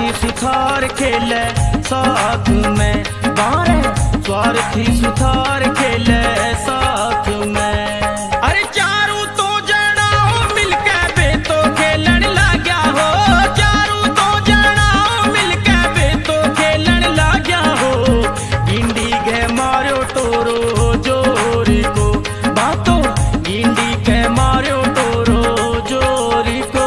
स्वार्थी सुथार खेले साथ में, बारे स्वार्थी सुथार खेले साथ में। अरे चारू तो जनाओ मिलके बेतो खेलन लाग्या हो, चारू तो जनाओ मिलके बेतो खेलन लाग्या हो। गिंडी के मारो टोरो जोर को बातो, गिंडी के मारो टोरो जोर को।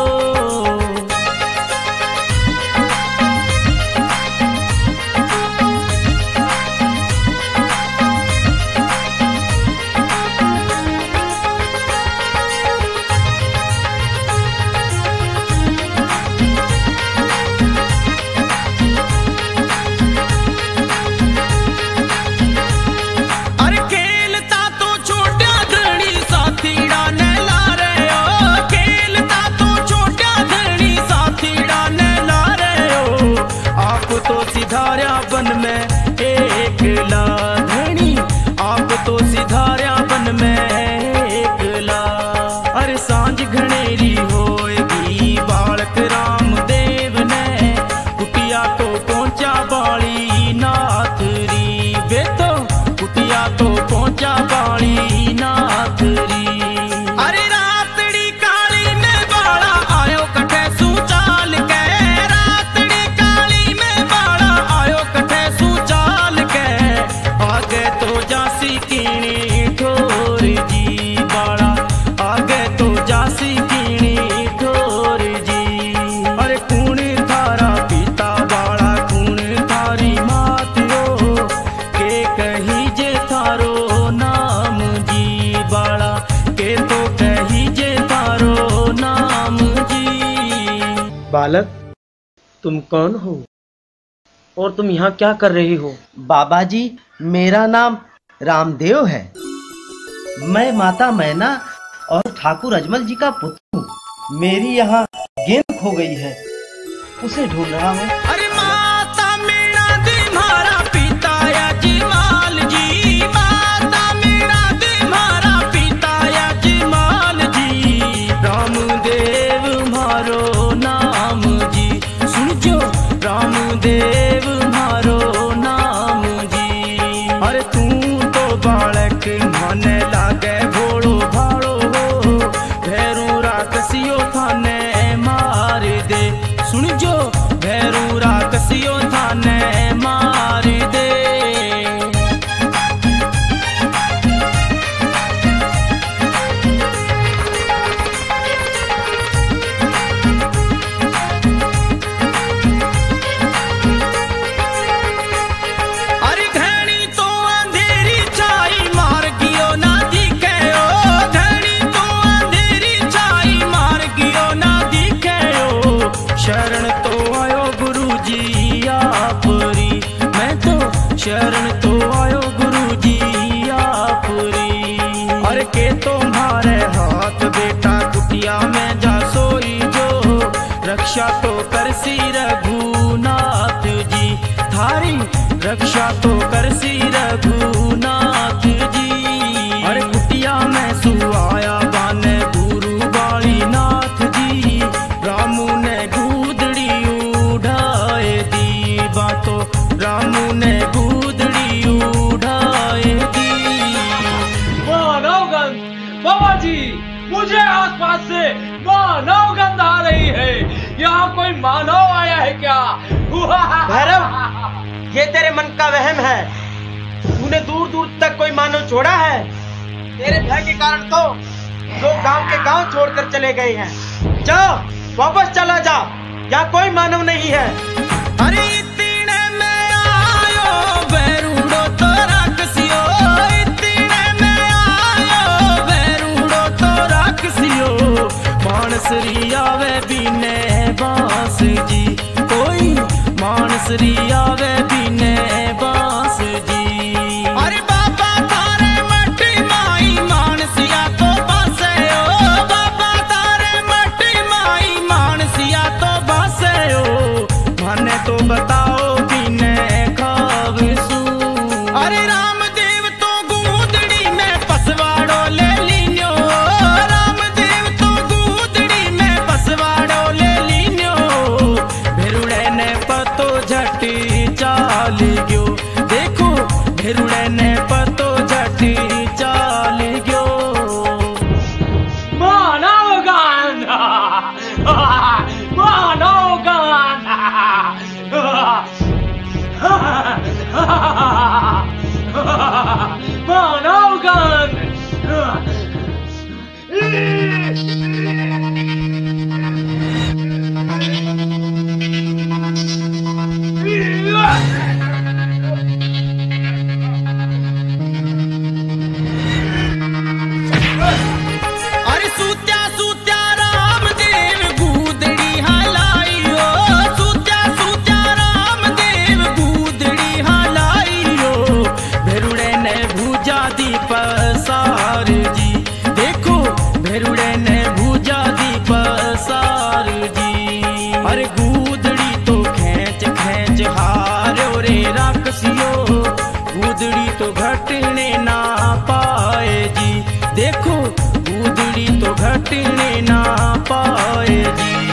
तो सिधार्या बन में एकला धनी, आप तो सिधार्या बन में एकला। अरे सांझ घनेरी होएगी बालक रामदेव ने, कुटिया तो पहुंचा बाली नाथरी बेतो, कुटिया तो पहुंचा बाली नाथरी। अरे रातड़ी काली में बाला आयो कटे सुचाल के, जासी कीणी ठोर जी बाड़ा, आगे तो जासी कीणी ठोर जी। अरे कूण थारा पिता बाड़ा, कूण थारी मात हो, के कही जे थारो नाम जी बाड़ा, के तो कही जे थारो नाम जी। बालक, तुम कौन हो और तुम यहाँ क्या कर रही हो? बाबा जी, मेरा नाम रामदेव है। मैं माता मैना और ठाकुर अजमल जी का पुत्र हूँ। मेरी यहाँ गेंद खो गई है, उसे ढूंढ रहा हूँ। अरे माता मैना तुम्हारा पिता अजमल जी, माता मैना तुम्हारा पिता अजमल जी। रामदेव मारो नाम जी, सुन जो रामदेव मारो नाम जी। अरे तू बालक माने लागे भोड़ो भाड़ो हो, भैरू राक्षसियो थाने मार दे, सुन जो भैरू राक्षसियो थाने मार दे। शरण तो आयो गुरु जी आपरी, मैं तो शरण तो आयो गुरु जी आपरी। अरे के तुम्हारे हाथ बेटा कुटिया में जा सोई जो, रक्षा तो करसी रघुनाथ जी, थारी रक्षा तो करसी रघुनाथ जी। अरे कुटिया में सुआया बाने गुरु बाली नाथ जी, रामू ने तो रामू ने गूदड़ी उड़ाए दी। मानवगंध बाबा जी, मुझे आसपास से मानवगंध आ रही है। यहाँ कोई मानव आया है क्या? भैरव, ये तेरे मन का वहम है। तूने दूर दूर तक कोई मानव छोड़ा है? तेरे भय के कारण तो लोग गांव के गांव छोड़कर चले गए हैं। जाओ, वापस चला जा, यहाँ कोई मानव नहीं है। अरे इतने में आयो बैरूड़ो तो राक्षसियो, इतने में आयो बैरूड़ो तो राक्षसियो। मानसरी आवे बीने बांस जी, कोई मानसरी आवे बीने बांस जी। अरे बाबा तारे मट्टी माई मानसिया तो बासे ओ, बाबा तारे मट्टी माई मानसिया तो बासे ओ। माने तो बताओ बीने खावसू। अरे रामदेव तो गूदड़ी में पसवाड़ो ले लीन्यो, रामदेव तो गूदड़ी में पसवाड़ो ले लीन्यो। भेरुड़े ने अरे गूदड़ी तो खेच खेच हारो रे राक्षसियो, गूदड़ी तो घटने ना पाए जी, देखो गूदड़ी तो घटने ना पाए जी।